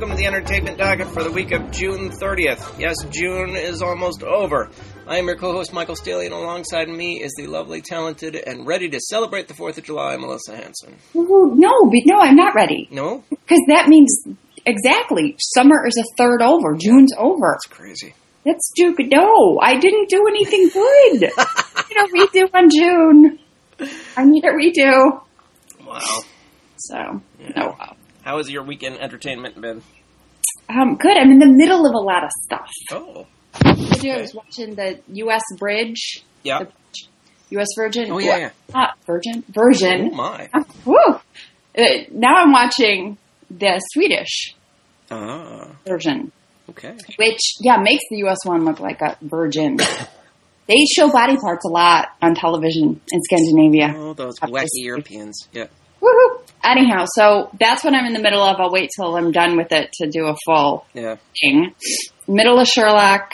welcome to the entertainment docket for the week of June 30th. Yes, June is almost over. I am your co-host, Michael Staley, and alongside me is the lovely, talented, and ready to celebrate the 4th of July, Melissa Hanson. No, I'm not ready. No? Because that means, exactly, summer is a third over. June's over. That's crazy. That's stupid. No, I didn't do anything good. I need a redo on June. I need a redo. Wow. So, Yeah. oh well. How has your weekend entertainment been? Good. I'm in the middle of a lot of stuff. Oh. I was watching the U.S. Bridge. Yeah. The U.S. Virgin. Oh, yeah. Version. Oh, my. Woo. Now I'm watching the Swedish version. Okay. Which, makes the U.S. one look like a virgin. They show body parts a lot on television in Scandinavia. Oh, those wacky Europeans. Yeah. Woohoo! Anyhow, so that's what I'm in the middle of. I'll wait till I'm done with it to do a full thing. Middle of Sherlock.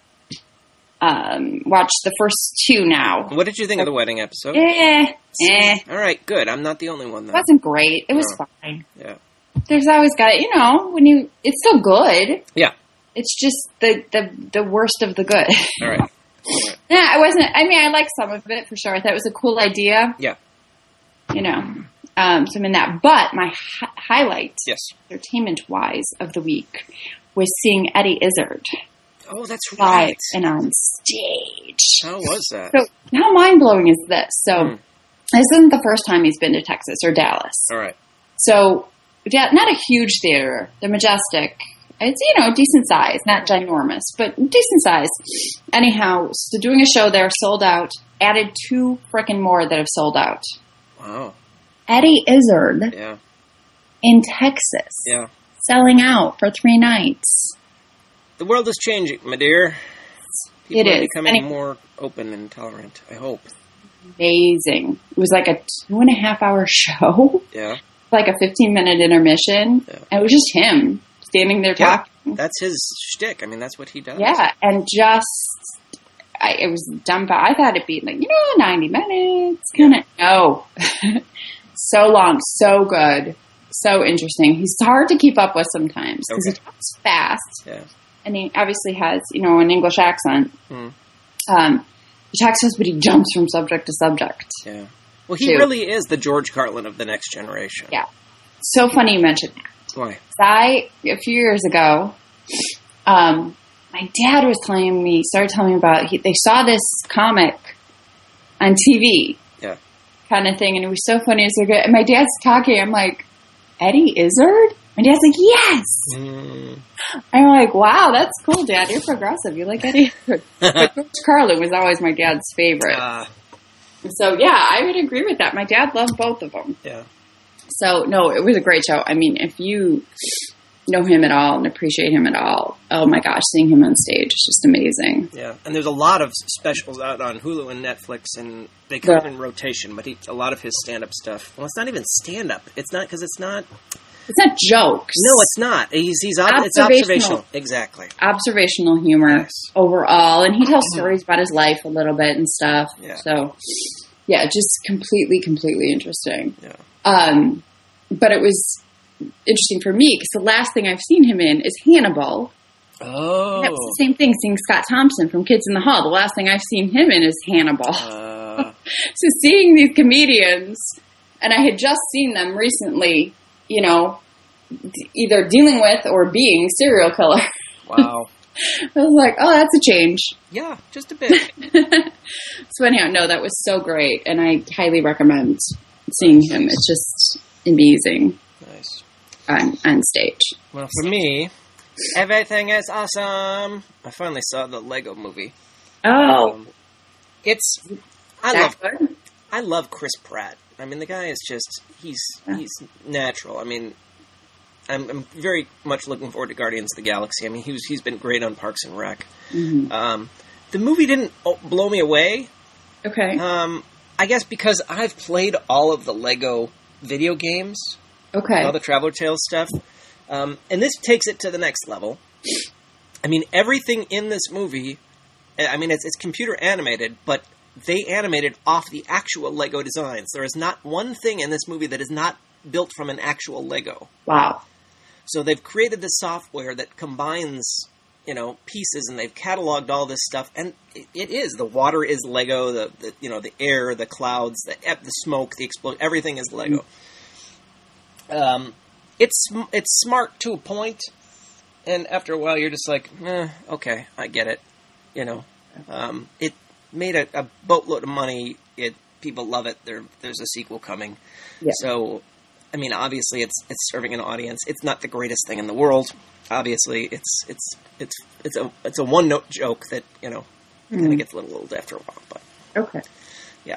Watch the first 2 now. What did you think of the wedding episode? All right, good. I'm not the only one, though. It wasn't great. It was fine. Yeah. There's always got it's still good. Yeah. It's just the worst of the good. All right. Yeah, I liked some of it for sure. I thought it was a cool idea. Yeah. So I'm in that. But my highlight, yes, entertainment-wise, of the week was seeing Eddie Izzard. Oh, that's right. Live and on stage. How was that? So how mind-blowing is this? So this isn't the first time he's been to Texas or Dallas. All right. So not a huge theater. The Majestic. It's, decent size, not ginormous, but decent size. Anyhow, so doing a show there, sold out, added 2 frickin' more that have sold out. Wow. Eddie Izzard in Texas. Yeah. Selling out for 3 nights. The world is changing, my dear. People It are is. becoming more open and tolerant, I hope. Amazing. It was like a 2.5-hour show. Yeah. Like a 15-minute intermission. Yeah. And it was just him. Standing there talking. That's his shtick. I mean, that's what he does. Yeah, and it was dumbfounded. I thought it'd be 90 minutes. No. So long, so good, so interesting. He's hard to keep up with sometimes because he talks fast. Yeah. And he obviously has, an English accent. He talks fast, but he jumps from subject to subject. Yeah. Well, he really is the George Carlin of the next generation. Yeah. So funny you mentioned that. Why? A few years ago, my dad started telling me about, they saw this comic on TV. Yeah. Kind of thing, and it was so funny. So good. And my dad's talking, I'm like, Eddie Izzard? My dad's like, yes! I'm like, wow, that's cool, Dad. You're progressive. You like Eddie Izzard. But George Carlin was always my dad's favorite. So, I would agree with that. My dad loved both of them. Yeah. So, no, it was a great show. I mean, if you know him at all and appreciate him at all, oh my gosh, seeing him on stage is just amazing. Yeah, and there's a lot of specials out on Hulu and Netflix, and they come in rotation, but a lot of his stand-up stuff, well, it's not even stand-up. It's not, because it's not... It's not jokes. No, it's not. It's observational. Exactly. Observational humor overall, and he tells stories about his life a little bit and stuff. Yeah. So, just completely interesting. Yeah. But it was interesting for me because the last thing I've seen him in is Hannibal. Oh. And that was the same thing, seeing Scott Thompson from Kids in the Hall. The last thing I've seen him in is Hannibal. So seeing these comedians, and I had just seen them recently, either dealing with or being serial killer. Wow. I was like, oh, that's a change. Yeah, just a bit. So anyhow, no, that was so great, and I highly recommend seeing him. It's just amazing. Nice. On stage. Well, for me, everything is awesome. I finally saw the Lego Movie. Oh. I love Chris Pratt. I mean, the guy is just, he's natural. I mean, I'm very much looking forward to Guardians of the Galaxy. I mean, he's been great on Parks and Rec. Mm-hmm. The movie didn't blow me away. Okay. I guess because I've played all of the Lego video games. Okay. All the Traveler Tales stuff. And this takes it to the next level. I mean, everything in this movie, I mean, it's computer animated, but they animated off the actual Lego designs. There is not one thing in this movie that is not built from an actual Lego. Wow. So they've created this software that combines, pieces, and they've cataloged all this stuff. And it is. The water is Lego, the air, the clouds, the smoke, the explosion, everything is Lego. It's smart to a point, and after a while you're just like, okay, I get it. It made a boatload of money. People love it. There's a sequel coming. Yeah. So, I mean, obviously it's serving an audience. It's not the greatest thing in the world. Obviously, it's a one note joke that kind of gets a little old after a while. But okay, yeah.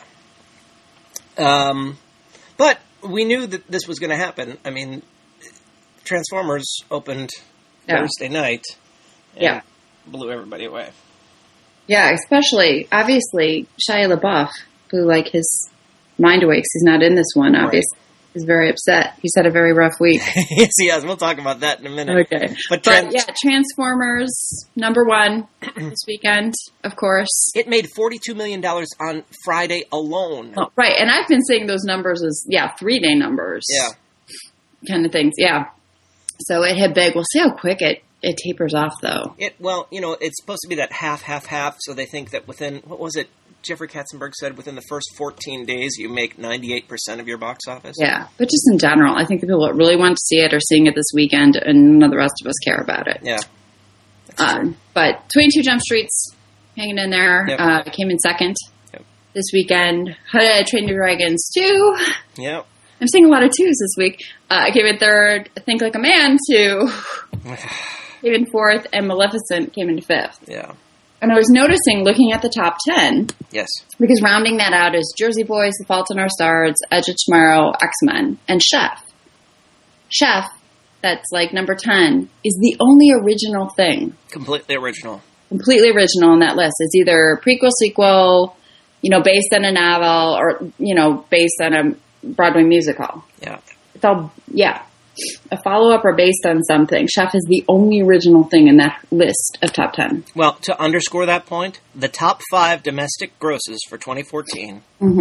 But we knew that this was going to happen. I mean, Transformers opened Thursday night. And blew everybody away. Yeah, especially obviously Shia LaBeouf blew his mind away because he's not in this one. Obviously. Right. He's very upset. He's had a very rough week. Yes, he has. We'll talk about that in a minute. Okay. But Transformers, number one this weekend, of course. It made $42 million on Friday alone. Oh, right. And I've been seeing those numbers as, 3-day numbers. Yeah. Kind of things. Yeah. So it hit big. We'll see how quick it tapers off, though. It's supposed to be that half. So they think that within, what was it? Jeffrey Katzenberg said within the first 14 days, you make 98% of your box office. Yeah, but just in general, I think the people that really want to see it are seeing it this weekend, and none of the rest of us care about it. Yeah. But 22 Jump Street's hanging in there. Yep. Came in second this weekend. How Did I Train Your Dragons 2? Yep. I'm seeing a lot of twos this week. Came in third. Think Like a Man 2 came in fourth, and Maleficent came in fifth. Yeah. And I was noticing, looking at the top 10, yes, because rounding that out is Jersey Boys, The Fault in Our Stars, Edge of Tomorrow, X-Men, and Chef. Chef, that's number 10, is the only original thing. Completely original on that list. It's either prequel, sequel, based on a novel, or, based on a Broadway musical. Yeah. It's all, a follow-up or based on something. Chef is the only original thing in that list of top 10. Well, to underscore that point, the top 5 domestic grosses for 2014,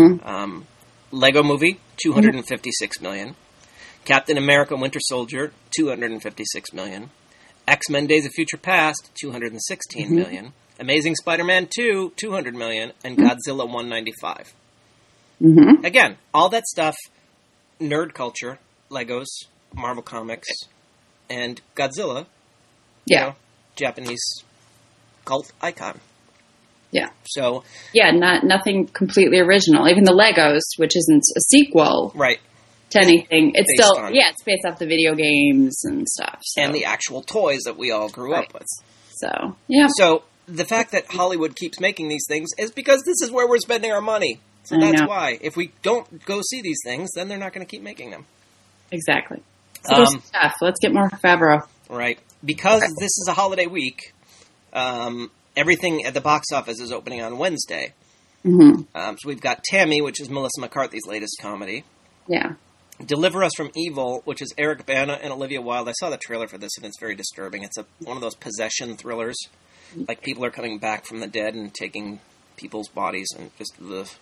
Lego Movie, $256 million. Captain America Winter Soldier, $256 million. X-Men Days of Future Past, $216 million. Amazing Spider-Man 2, $200 million. And Godzilla, $195 million. Again, all that stuff, nerd culture, Legos, Marvel Comics, and Godzilla, Japanese cult icon. Yeah. So nothing completely original. Even the Legos, which isn't a sequel, right, to anything. It's still it's based off the video games and stuff, and the actual toys that we all grew up with. So So the fact that Hollywood keeps making these things is because this is where we're spending our money. So that's why. If we don't go see these things, then they're not going to keep making them. Exactly. So stuff. Let's get more Favreau. Right. Because this is a holiday week, everything at the box office is opening on Wednesday. So we've got Tammy, which is Melissa McCarthy's latest comedy. Yeah. Deliver Us from Evil, which is Eric Bana and Olivia Wilde. I saw the trailer for this, and it's very disturbing. It's one of those possession thrillers. Like people are coming back from the dead and taking people's bodies and just...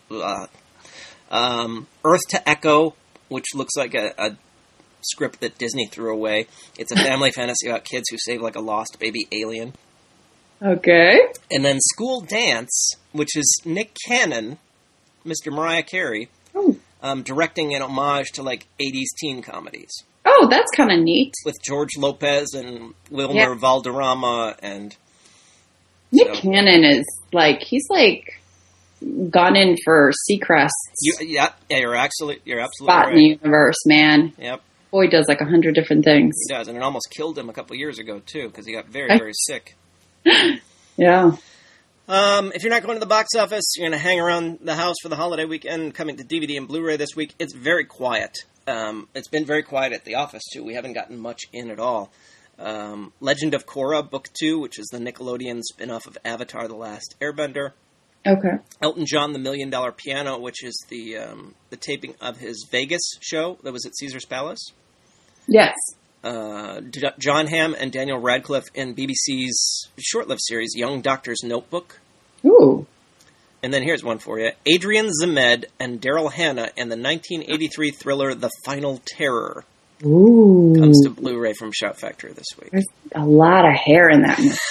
Earth to Echo, which looks like a script that Disney threw away. It's a family fantasy about kids who save a lost baby alien. Okay. And then School Dance, which is Nick Cannon, Mr. Mariah Carey, directing an homage to 80s teen comedies. Oh, that's kind of neat. With George Lopez and Wilmer Valderrama and... Nick Cannon is he's gone in for Seacrest's you're absolutely spot right. In the universe, man. Yep. Boy does 100 different things. He does, and it almost killed him a couple years ago, too, because he got very, very sick. Yeah. If you're not going to the box office, you're going to hang around the house for the holiday weekend, coming to DVD and Blu-ray this week. It's very quiet. It's been very quiet at the office, too. We haven't gotten much in at all. Legend of Korra, Book 2, which is the Nickelodeon spin-off of Avatar: The Last Airbender. Okay. Elton John, The $1 Million Piano, which is the taping of his Vegas show that was at Caesar's Palace. Yes. John Hamm and Daniel Radcliffe in BBC's short-lived series, Young Doctor's Notebook. Ooh. And then here's one for you. Adrian Zemed and Daryl Hannah in the 1983 thriller The Final Terror. Ooh. Comes to Blu-ray from Shout Factory this week. There's a lot of hair in that movie.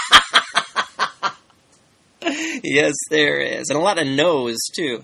Yes, there is. And a lot of nose, too.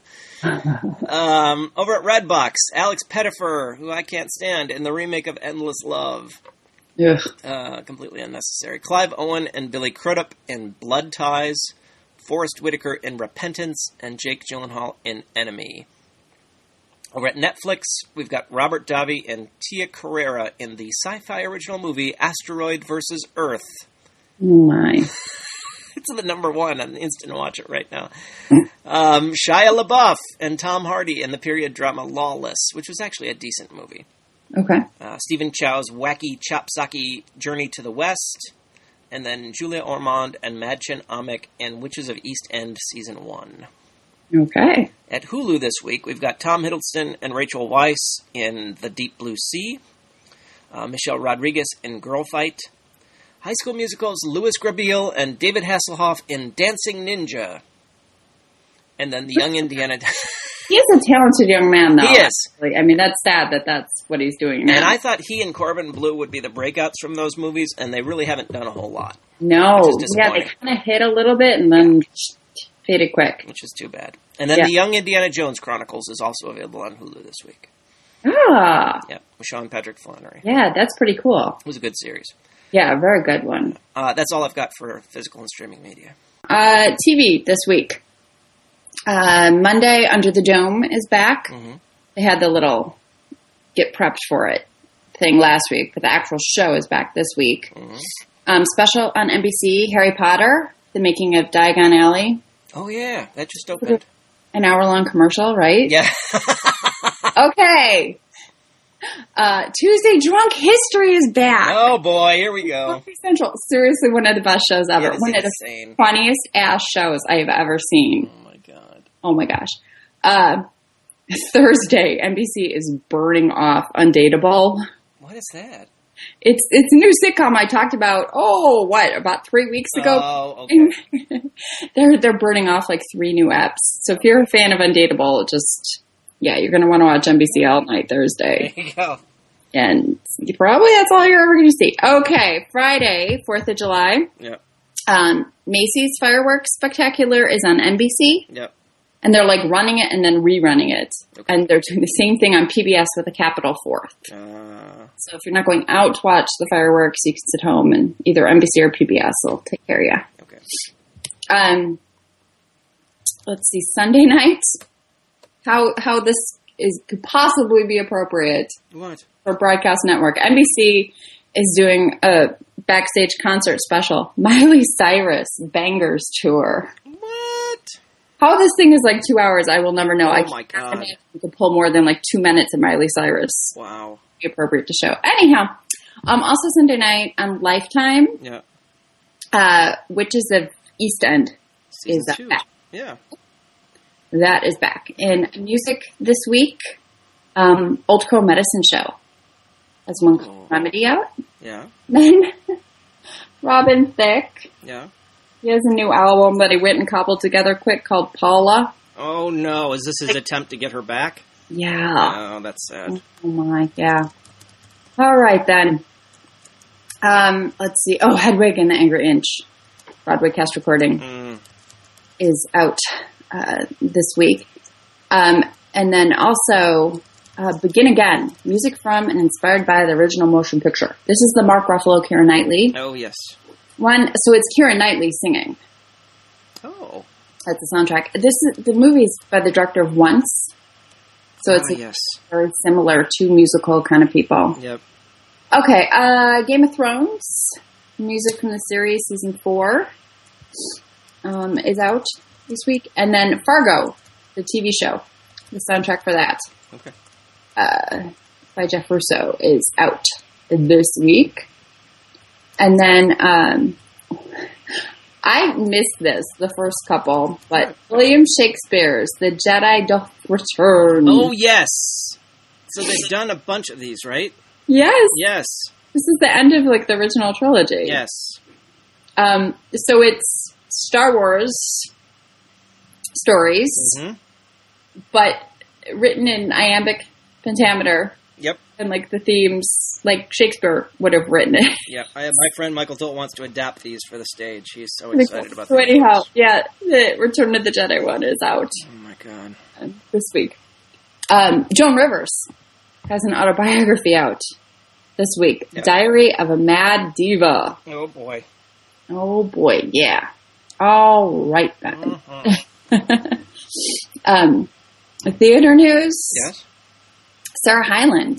Over at Redbox, Alex Pettyfer, who I can't stand, in the remake of Endless Love. Ugh. Completely unnecessary. Clive Owen and Billy Crudup in Blood Ties. Forrest Whitaker in Repentance. And Jake Gyllenhaal in Enemy. Over at Netflix, we've got Robert Davi and Tia Carrera in the sci-fi original movie Asteroid vs. Earth. Oh my. It's the number one on Instant Watch It right now. Shia LaBeouf and Tom Hardy in the period drama Lawless, which was actually a decent movie. Okay. Stephen Chow's wacky chopsocky Journey to the West. And then Julia Ormond and Madchen Amick in Witches of East End Season 1. Okay. At Hulu this week, we've got Tom Hiddleston and Rachel Weisz in The Deep Blue Sea. Michelle Rodriguez in Girl Fight. High School Musical's Louis Grabeel and David Hasselhoff in Dancing Ninja. And then the young Indiana... He is a talented young man, though. He is. Actually. I mean, that's sad that that's what he's doing now. And I thought he and Corbin Bleu would be the breakouts from those movies, and they really haven't done a whole lot. No. Yeah, they kind of hit a little bit and then faded quick. Which is too bad. And then the Young Indiana Jones Chronicles is also available on Hulu this week. Ah. Yeah, with Sean Patrick Flannery. Yeah, that's pretty cool. It was a good series. Yeah, a very good one. That's all I've got for physical and streaming media. TV this week. Monday, Under the Dome is back. Mm-hmm. They had the little get prepped for it thing last week, but the actual show is back this week. Mm-hmm. Special on NBC, Harry Potter, The Making of Diagon Alley. Oh, yeah. That just opened. An hour-long commercial, right? Yeah. Okay. Tuesday Drunk History is back. Oh, boy. Here we go. Central. Seriously, one of the best shows ever. One of the funniest ass shows I have ever seen. Oh my gosh. Thursday, NBC is burning off Undateable. What is that? It's a new sitcom I talked about, about 3 weeks ago? Oh, okay. They're burning off like 3 new eps. So if you're a fan of Undateable, you're going to want to watch NBC all night Thursday. There you go. And probably that's all you're ever going to see. Okay, Friday, 4th of July. Yep. Macy's Fireworks Spectacular is on NBC. Yep. And they're like running it and then rerunning it. Okay. And they're doing the same thing on PBS with a capital 4th. So if you're not going out to watch the fireworks, you can sit home and either NBC or PBS will take care of you. Okay. Let's see, Sunday night. How this could possibly be appropriate. What? For Broadcast Network. NBC is doing a backstage concert special. Miley Cyrus Bangers Tour. What? How this thing is like 2 hours, I will never know. Oh my God. I you could pull more than like 2 minutes of Miley Cyrus. Wow. Be appropriate to show. Anyhow, also Sunday night on Lifetime. Yeah. Witches of East End is back. Yeah. That is back. In music this week, Old Crow Medicine Show has one remedy out. Yeah. Then Robin Thicke. Yeah. He has a new album that he went and cobbled together quick called Paula. Oh, no. Is this his attempt to get her back? Yeah. Oh, that's sad. Oh, my. Yeah. All right, then. Let's see. Oh, Hedwig and the Angry Inch. Broadway cast recording is out this week. And then also Begin Again. Music from and inspired by the original motion picture. This is the Mark Ruffalo, Keira Knightley Oh, yes. one. So it's Keira Knightley singing. Oh. That's the soundtrack. The movie is by the director of Once. So it's very similar to musical kind of people. Yep. Okay, Game of Thrones. Music from the series, season 4, is out this week. And then Fargo, the TV show. The soundtrack for that. Okay. By Jeff Russo is out this week. And then, I missed the first couple, but William Shakespeare's The Jedi Doth Return. Oh, yes. So they've done a bunch of these, right? Yes. Yes. This is the end of, the original trilogy. Yes. So it's Star Wars stories, but written in iambic pentameter Yep. And like the themes, like Shakespeare would have written it. Yep. My friend Michael Tolt wants to adapt these for the stage. He's so excited about So that. anyhow, yeah, the Return of the Jedi one is out Oh my god. this week. Joan Rivers has an autobiography out this week. Yep. Diary of a Mad Diva. Oh boy. Oh boy, yeah. All right then. Theater news. Yes. Sarah Hyland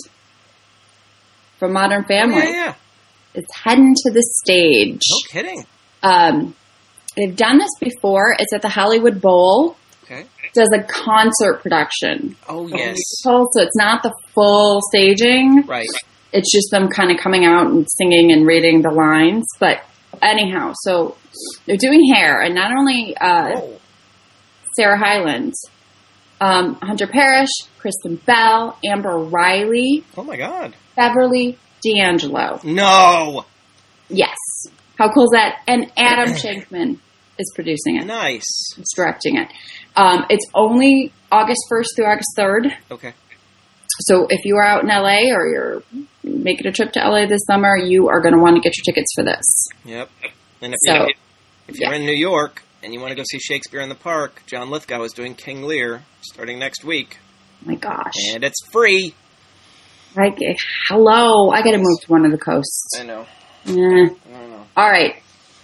from Modern Family Yeah. is heading to the stage. No kidding. They've done this before. It's at the Hollywood Bowl. Okay. Does a concert production. Oh yes. So it's not the full staging. Right. It's just them kind of coming out and singing and reading the lines. But anyhow, so they're doing hair, and not only Oh. Sarah Hyland, Hunter Parrish, Kristen Bell, Amber Riley, Oh my god. Beverly D'Angelo. No. Yes. How cool is that? And Adam Shankman is producing it. Nice. He's directing it. It's only August 1st through August 3rd. Okay. So if you are out in LA or you're making a trip to LA this summer, you are going to want to get your tickets for this. Yep. And So, if you're in New York and you want to go see Shakespeare in the Park, John Lithgow is doing King Lear starting next week. Oh my gosh. And it's free. Like, hello. I got to move to one of the coasts. I know. Eh. I don't know. All right.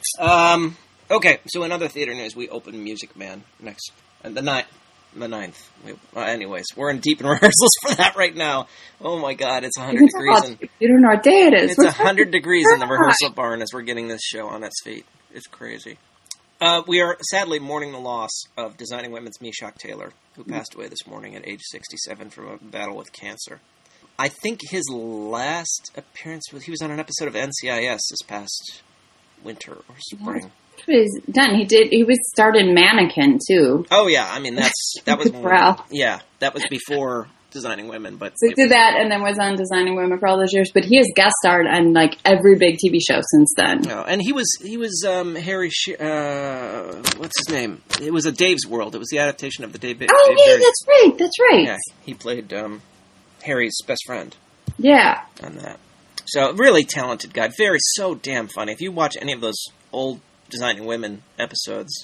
Okay, so in other theater news, we open Music Man next, the 9th. Anyways, we're in deep in rehearsals for that right now. Oh my god, it's 100 degrees. You don't know what day it is. It's 100 degrees in the rehearsal barn as we're getting this show on its feet. It's crazy. We are sadly mourning the loss of Designing Women's Meshack Taylor, who passed away this morning at age 67 from a battle with cancer. I think his last appearance he was on an episode of NCIS this past winter or spring. He's done. He was started Mannequin too. Oh yeah, I mean that was Corral. yeah, that was before Designing Women, but So he did that and then was on Designing Women for all those years. But he has guest starred on like every big TV show since then. no, and he was Harry. What's his name? It was a Dave's World. It was the adaptation of the Dave. Oh Dave yeah, Barry. that's right. That's right. Yeah, he played Harry's best friend Yeah. on that. So really talented guy, so damn funny. If you watch any of those old Designing Women episodes,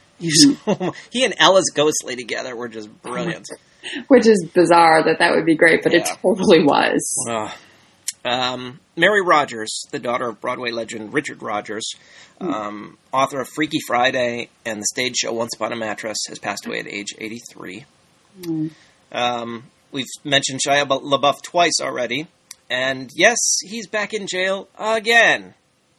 he and Ella's ghostly together were just brilliant. Which is bizarre that would be great, but it totally was. Mary Rogers, the daughter of Broadway legend Richard Rogers, author of Freaky Friday and the stage show Once Upon a Mattress, has passed away at age 83. We've mentioned Shia LaBeouf twice already, and yes, he's back in jail again.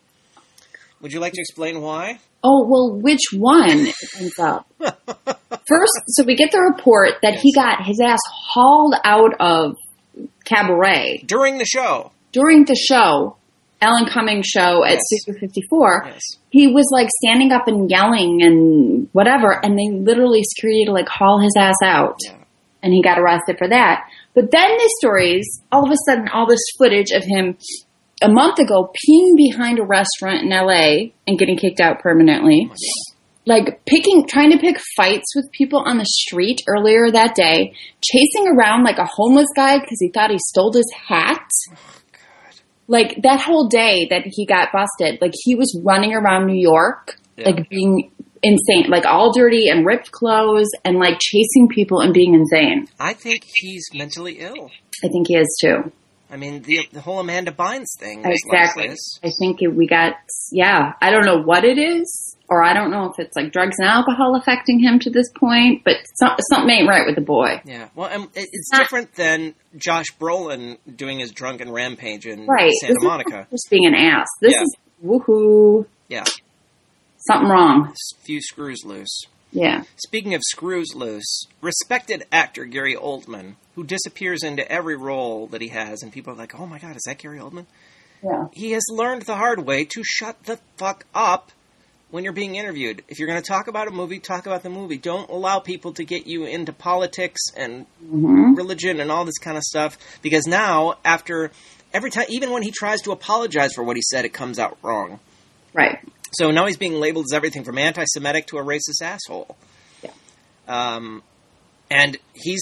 Would you like to explain why? Oh, well, which one ends up? First, so we get the report that he got his ass hauled out of Cabaret During the show. during the show, Ellen Cummings show at Studio 54. Yes. He was like standing up and yelling and whatever, and they literally security to like haul his ass out. Yeah. And he got arrested for that. But then the stories, all of a sudden, all this footage of him a month ago peeing behind a restaurant in LA and getting kicked out permanently. Like trying to pick fights with people on the street earlier that day, chasing around like a homeless guy because he thought he stole his hat. Oh, God. Like that whole day that he got busted, like he was running around New York, like being insane, like all dirty and ripped clothes and like chasing people and being insane. I think he's mentally ill. I think he is too. I mean, the whole Amanda Bynes thing. is Exactly. Like this. I think we got, I don't know what it is, or I don't know if it's like drugs and alcohol affecting him to this point, but something ain't right with the boy. Yeah. Well, it's different than Josh Brolin doing his drunken rampage in Right. Santa This Monica. Is just being an ass. This is woohoo. Yeah. Something wrong. Few screws loose. Yeah. Speaking of screws loose, respected actor Gary Oldman, who disappears into every role that he has, and people are like, oh my God, is that Gary Oldman? Yeah. He has learned the hard way to shut the fuck up when you're being interviewed. If you're going to talk about a movie, talk about the movie. Don't allow people to get you into politics and religion and all this kind of stuff, because now, every time, even when he tries to apologize for what he said, it comes out wrong. Right. So now he's being labeled as everything from anti-Semitic to a racist asshole. Yeah. And he's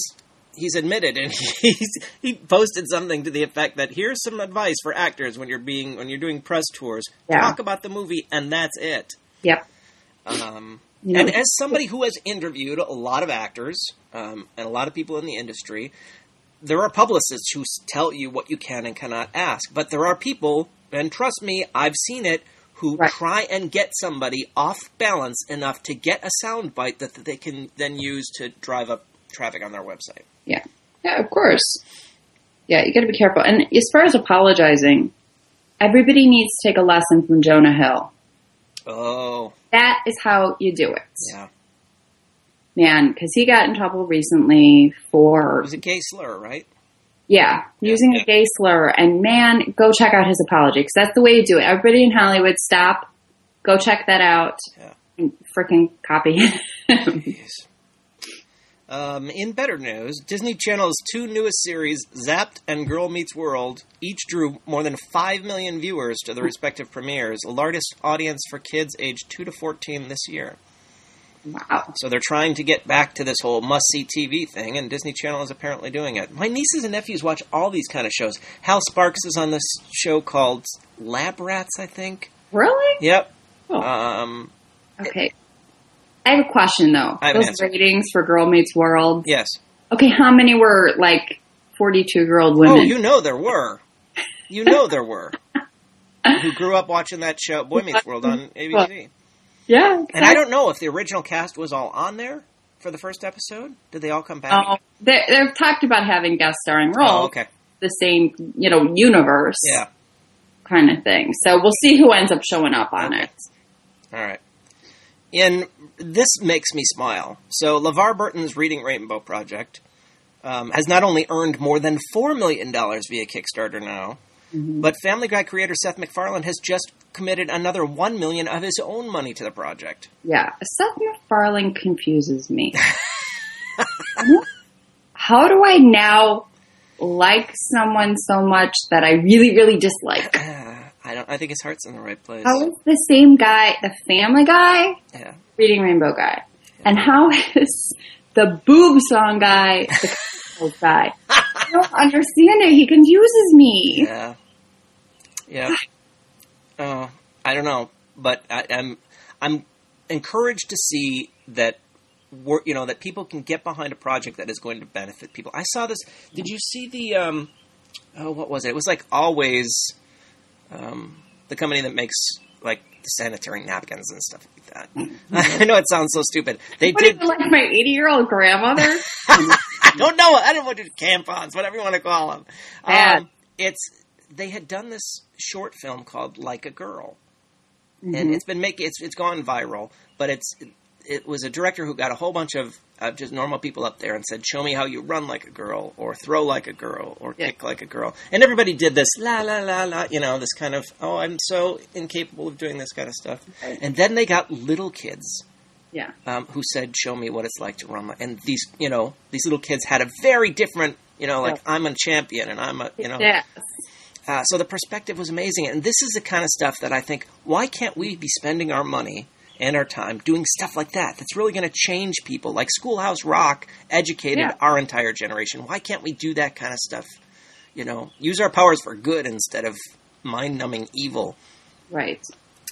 he's admitted, and he posted something to the effect that here's some advice for actors when you're doing press tours. Yeah. Talk about the movie, and that's it. Yep. And as somebody who has interviewed a lot of actors and a lot of people in the industry, there are publicists who tell you what you can and cannot ask. But there are people, and trust me, I've seen it, who try and get somebody off balance enough to get a soundbite that they can then use to drive up traffic on their website. Yeah. Yeah, of course. Yeah, you got to be careful. And as far as apologizing, everybody needs to take a lesson from Jonah Hill. Oh. That is how you do it. Yeah. Man, because he got in trouble recently for... It was a gay slur, right? Yeah, using a gay slur. And man, go check out his apology, because that's the way you do it. Everybody in Hollywood, stop. Go check that out. Yeah. And freaking copy him. In better news, Disney Channel's two newest series, Zapped and Girl Meets World, each drew more than 5 million viewers to their respective premieres, the largest audience for kids aged 2 to 14 this year. Wow. So they're trying to get back to this whole must-see TV thing, and Disney Channel is apparently doing it. My nieces and nephews watch all these kind of shows. Hal Sparks is on this show called Lab Rats, I think. Really? Yep. Oh. Okay. I have a question, though. Those ratings for Girl Meets World. Yes. Okay, how many were, 42-year-old women? Oh, you know there were. Who grew up watching that show, Boy Meets World, on ABC. Yeah, exactly. And I don't know if the original cast was all on there for the first episode. Did they all come back? Oh, they've talked about having guest starring roles. Oh, okay. The same, universe. Yeah. Kind of thing. So we'll see who ends up showing up on it. All right. And this makes me smile. So LeVar Burton's Reading Rainbow project has not only earned more than $4 million via Kickstarter now, but Family Guy creator Seth MacFarlane has just committed another $1 million of his own money to the project. Yeah, Seth MacFarlane confuses me. How do I now like someone so much that I really, really dislike? I think his heart's in the right place. How is the same guy, the Family Guy, Reading Rainbow guy? Yeah. And how is the Boob Song guy the old guy? I don't understand it. He confuses me. Yeah. Yeah. I don't know, but I'm encouraged to see that that people can get behind a project that is going to benefit people. I saw this. Did you see the what was it? It was like Always, the company that makes the sanitary napkins and stuff like that. I know it sounds so stupid. They did like my 80-year-old grandmother. I don't know. I don't know what tampons, whatever you want to call them. They had done this short film called Like a Girl, and it's been it's gone viral. But it was a director who got a whole bunch of just normal people up there and said, "Show me how you run like a girl, or throw like a girl, or kick like a girl." And everybody did this la la la la, this kind of I'm so incapable of doing this kind of stuff. Right. And then they got little kids. Yeah. Who said, "Show me what it's like to run like," and these little kids had a very different, I'm a champion and I'm a, Yes. So the perspective was amazing. And this is the kind of stuff that I think, why can't we be spending our money and our time doing stuff like that? That's really going to change people. Like Schoolhouse Rock educated our entire generation. Why can't we do that kind of stuff? Use our powers for good instead of mind-numbing evil. Right.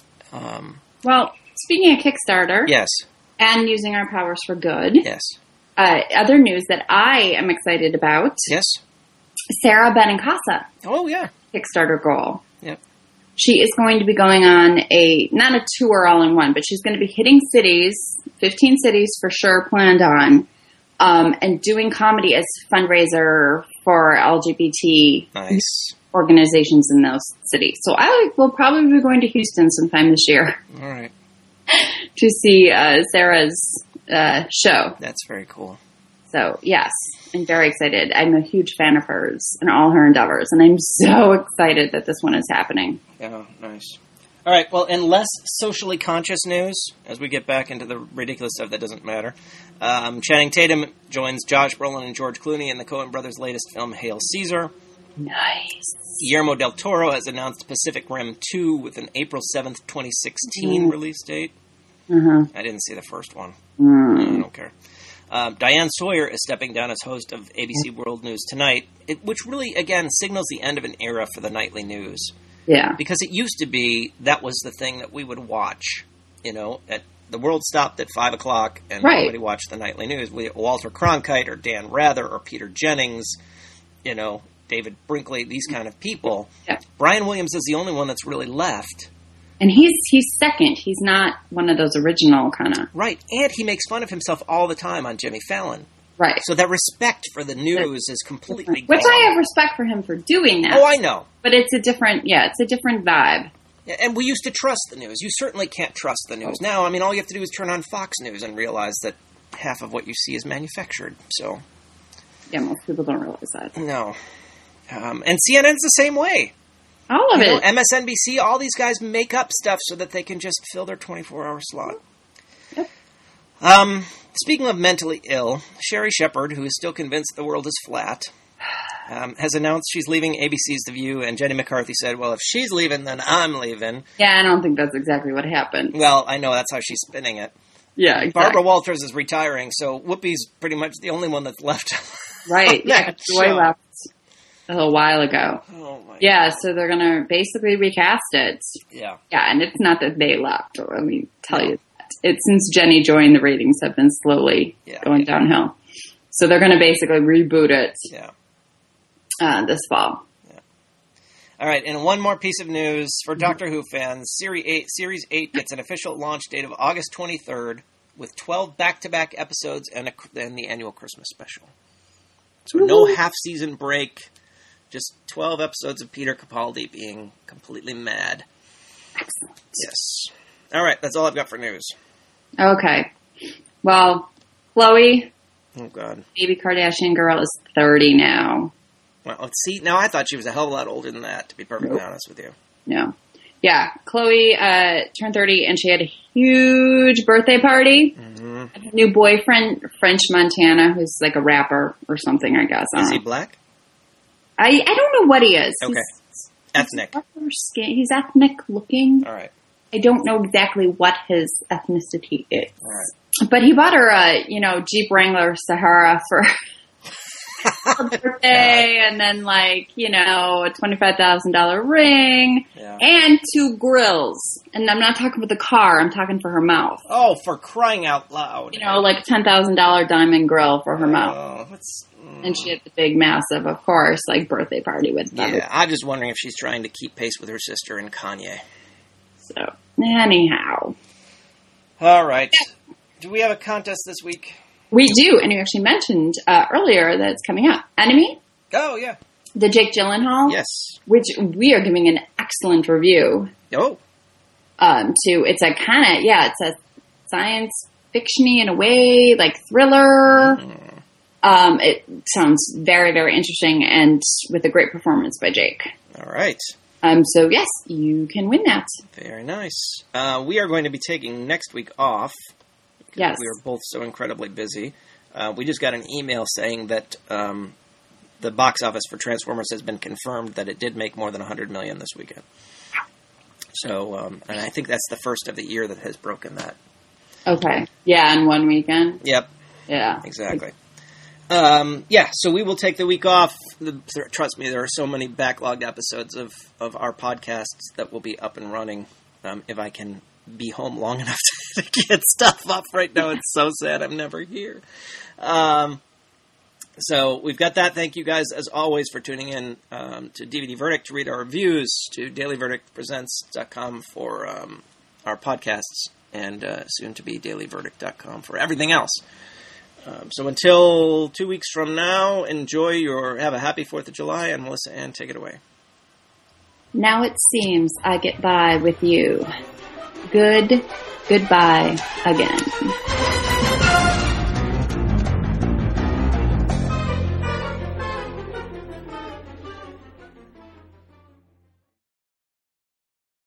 Well, speaking of Kickstarter. Yes. And using our powers for good. Yes. Other news that I am excited about. Yes. Sarah Benincasa. Oh, yeah. Kickstarter goal. Yep. She is going to be going on not a tour all in one, but she's going to be hitting cities, 15 cities for sure planned on, and doing comedy as fundraiser for LGBT organizations in those cities. So I will probably be going to Houston sometime this year. All right. To see Sarah's show. That's very cool. So, yes, I'm very excited. I'm a huge fan of hers and all her endeavors, and I'm so excited that this one is happening. Yeah, nice. All right, well, in less socially conscious news, as we get back into the ridiculous stuff that doesn't matter, Channing Tatum joins Josh Brolin and George Clooney in the Coen brothers' latest film, Hail Caesar. Nice. Guillermo del Toro has announced Pacific Rim 2 with an April 7th, 2016 release date. I didn't see the first one. I don't care. Diane Sawyer is stepping down as host of ABC World News Tonight, which really, again, signals the end of an era for the nightly news. Yeah. Because it used to be that was the thing that we would watch. The world stopped at 5 o'clock and everybody watched the nightly news. Walter Cronkite or Dan Rather or Peter Jennings, David Brinkley, these kind of people. Yeah. Brian Williams is the only one that's really left. And he's second. He's not one of those original kind of... Right. And he makes fun of himself all the time on Jimmy Fallon. Right. So that respect for the news is completely Which gone. I have respect for him for doing that. Oh, I know. But it's a different vibe. Yeah, and we used to trust the news. You certainly can't trust the news. Now, all you have to do is turn on Fox News and realize that half of what you see is manufactured. So, yeah, most people don't realize that. No. And CNN's the same way. All of it. MSNBC, all these guys make up stuff so that they can just fill their 24-hour slot. Yep. Speaking of mentally ill, Sherry Shepard, who is still convinced the world is flat, has announced she's leaving ABC's The View, and Jenny McCarthy said, well, if she's leaving, then I'm leaving. Yeah, I don't think that's exactly what happened. Well, I know, that's how she's spinning it. Yeah, exactly. Barbara Walters is retiring, so Whoopi's pretty much the only one that's left. Right, yeah, Joy left a little while ago. Oh my God. So they're going to basically recast it. Yeah. Yeah, and it's not that they left, let me tell you that. It's since Jenny joined, the ratings have been slowly going downhill. So they're going to basically reboot it this fall. Yeah. All right, and one more piece of news for Doctor Who fans. Series 8 gets an official launch date of August 23rd with 12 back-to-back episodes and the annual Christmas special. So no half-season break, just 12 episodes of Peter Capaldi being completely mad. Excellent. Yes. All right, that's all I've got for news. Okay. Well, Chloe, oh God, baby Kardashian girl, is 30 now. Well, let's see. Now, I thought she was a hell of a lot older than that, to be perfectly honest with you. No. Yeah, Chloe turned 30, and she had a huge birthday party. Mm-hmm. A new boyfriend, French Montana, who's like a rapper or something, I guess. Is he black? I don't know what he is. Okay. Ethnic. He's ethnic looking. All right. I don't know exactly what his ethnicity is. All right. But he bought her a, Jeep Wrangler Sahara for her birthday, and then a $25,000 ring, and 2 grills. And I'm not talking about the car, I'm talking for her mouth. Oh, for crying out loud. $10,000 diamond grill for her mouth. And she had the big, massive, of course, birthday party with them. Yeah, I'm just wondering if she's trying to keep pace with her sister and Kanye. So, anyhow. All right. Do we have a contest this week? We do, and you actually mentioned earlier that it's coming up. Enemy? Oh, yeah. The Jake Gyllenhaal? Yes. Which we are giving an excellent review. Oh. It's a kind of, it's a science fiction-y in a way, thriller. Mm. It sounds very, very interesting, and with a great performance by Jake. All right. So yes, you can win that. Very nice. We are going to be taking next week off. Yes. We are both so incredibly busy. We just got an email saying that the box office for Transformers has been confirmed that it did make more than $100 million this weekend. So, and I think that's the first of the year that has broken that. Okay. Yeah, in one weekend. Yep. Yeah. Exactly. So we will take the week off. Trust me, there are so many backlogged episodes of our podcasts that will be up and running if I can be home long enough to get stuff up. Right now, it's so sad I'm never here. So we've got that. Thank you guys, as always, for tuning in to DVD Verdict to read our reviews, to dailyverdictpresents.com for our podcasts, and soon to be dailyverdict.com for everything else. So until 2 weeks from now, have a happy 4th of July, and Melissa Ann, take it away. Now it seems I get by with you. Goodbye again.